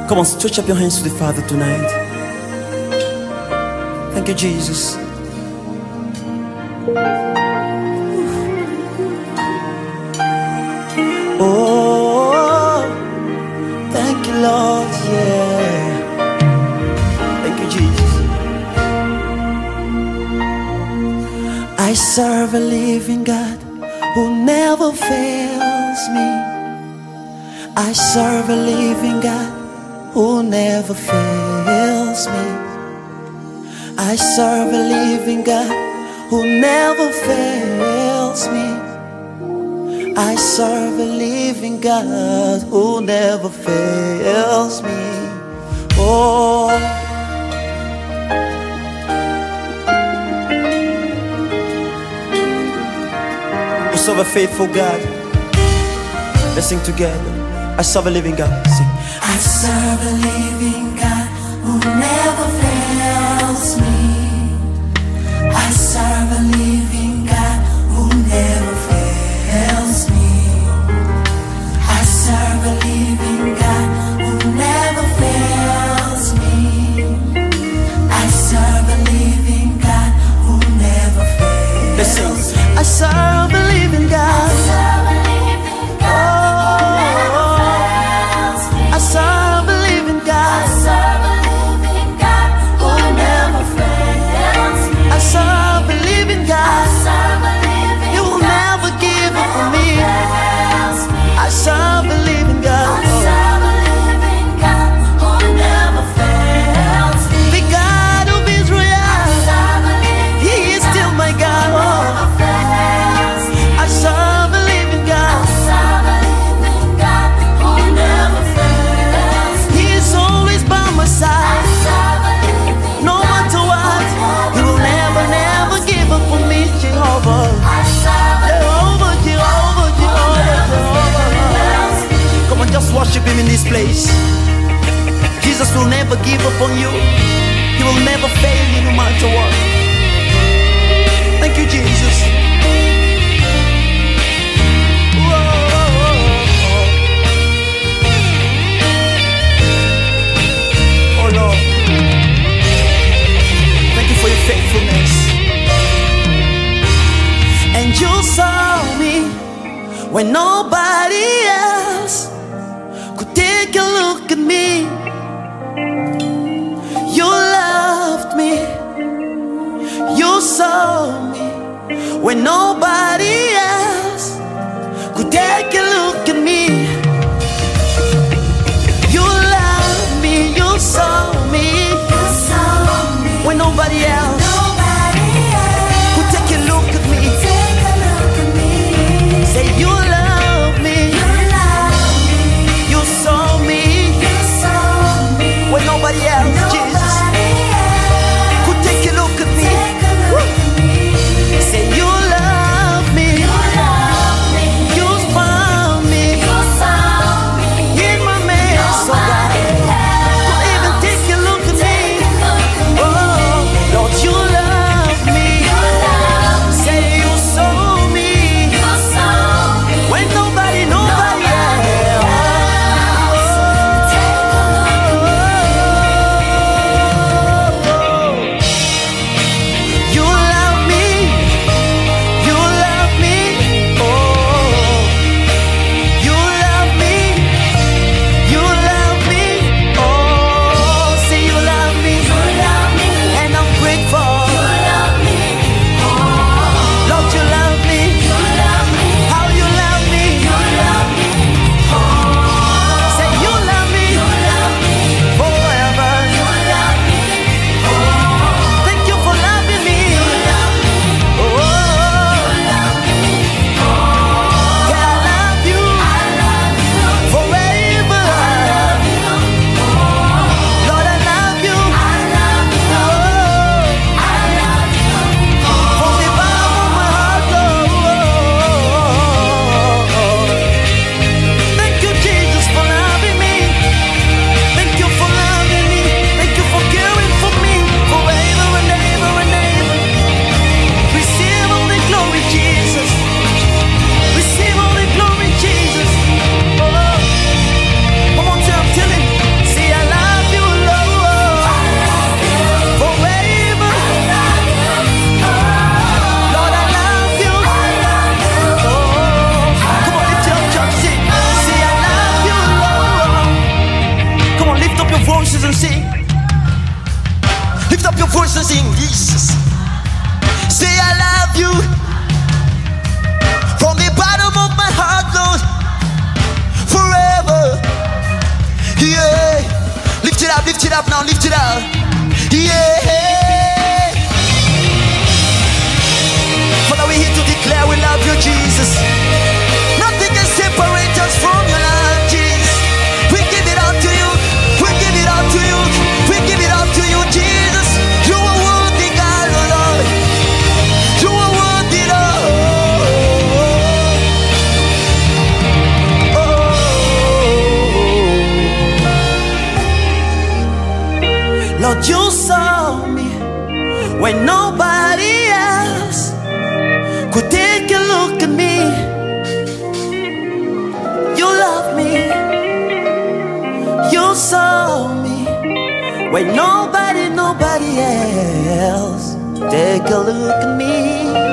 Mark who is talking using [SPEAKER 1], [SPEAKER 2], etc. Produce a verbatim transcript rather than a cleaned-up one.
[SPEAKER 1] Come on, stretch up your hands to the Father tonight. Thank you, Jesus. Oh, thank you, Lord, yeah. Thank you, Jesus. I serve a living God who never fails me. I serve a living God who never fails me. I serve a living God who never fails me. I serve a living God who never fails me. Oh, we serve a faithful God. Let's sing together. I serve a living God. Sing.
[SPEAKER 2] I serve a living God who never fails me. I serve a living God who never fails me. I serve a living God who never fails me. I serve a living God who never fails.
[SPEAKER 1] Let's sing. I serve a living God.
[SPEAKER 2] I serve a living God who never fails me.
[SPEAKER 1] I serve a living God.
[SPEAKER 2] I serve a living God who never fails me.
[SPEAKER 1] I serve a living God.
[SPEAKER 2] I serve a living
[SPEAKER 1] He will
[SPEAKER 2] God
[SPEAKER 1] never give up on
[SPEAKER 2] who
[SPEAKER 1] me.
[SPEAKER 2] never fails me.
[SPEAKER 1] I serve a living God.
[SPEAKER 2] I serve a living God who never fails me.
[SPEAKER 1] The God of
[SPEAKER 2] I
[SPEAKER 1] Israel,
[SPEAKER 2] serve a living
[SPEAKER 1] He is still my God.
[SPEAKER 2] God who never fails me.
[SPEAKER 1] I serve a living
[SPEAKER 2] I
[SPEAKER 1] God.
[SPEAKER 2] serve a living God who never fails me.
[SPEAKER 1] He is always by my
[SPEAKER 2] I
[SPEAKER 1] side.
[SPEAKER 2] serve a living
[SPEAKER 1] No
[SPEAKER 2] God
[SPEAKER 1] matter what,
[SPEAKER 2] who
[SPEAKER 1] He will never, never give up on me, Jehovah.
[SPEAKER 2] I serve a
[SPEAKER 1] Jehovah, Jehovah, Jehovah, Jehovah. Come on, just worship Him in this place. Jesus will never give up on you. He will never fail you no matter what. Thank you, Jesus. Whoa. Oh Lord, thank you for your faithfulness. And you saw me when nobody else could take a look at me. You loved me. You saw me when nobody else could take a look at me. You loved me. You saw me
[SPEAKER 2] You saw me
[SPEAKER 1] when nobody else
[SPEAKER 2] nobody else
[SPEAKER 1] could take a look at me.
[SPEAKER 2] take a look at me.
[SPEAKER 1] Say you love me.
[SPEAKER 2] You love me.
[SPEAKER 1] You saw me
[SPEAKER 2] You saw me
[SPEAKER 1] when nobody else, Jesus,
[SPEAKER 2] nobody else
[SPEAKER 1] could take a look at me.
[SPEAKER 2] take a look at me.
[SPEAKER 1] Say you love me.
[SPEAKER 2] You love me.
[SPEAKER 1] You found me
[SPEAKER 2] You saw me
[SPEAKER 1] in my mess, oh God.
[SPEAKER 2] nobody
[SPEAKER 1] Could even
[SPEAKER 2] else
[SPEAKER 1] take a look at me.
[SPEAKER 2] take a look at me.
[SPEAKER 1] Oh, Lord, you love me.
[SPEAKER 2] You love me.
[SPEAKER 1] Say you saw me
[SPEAKER 2] You saw me
[SPEAKER 1] lift it up now, lift it up. Yeah. Father, we're here to declare we love you, Jesus. Nothing can separate us from your love, Jesus. We give it out to you. We give it out to you. We give it out to you, Jesus. You are worthy, God, oh Lord. You are worthy, Lord. Oh. Lord, you saw me when nobody else could take a look at me. You love me. You saw me when nobody, nobody else. Take a look at me.